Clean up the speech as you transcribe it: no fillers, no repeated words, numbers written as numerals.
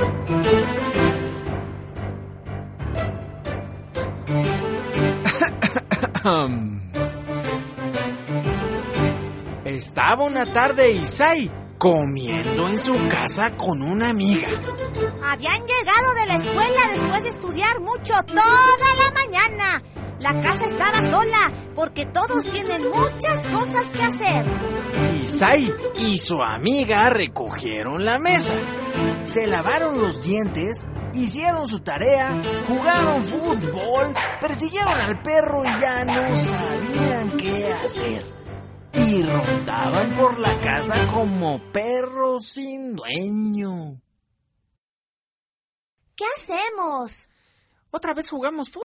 Estaba una tarde Isai comiendo en su casa con una amiga. Habían llegado de la escuela después de estudiar mucho toda la mañana. La casa estaba sola porque todos tienen muchas cosas que hacer. Isai y su amiga recogieron la mesa, se lavaron los dientes, hicieron su tarea, jugaron fútbol, persiguieron al perro y ya no sabían qué hacer. Y rondaban por la casa como perros sin dueño. ¿Qué hacemos? Otra vez jugamos fútbol.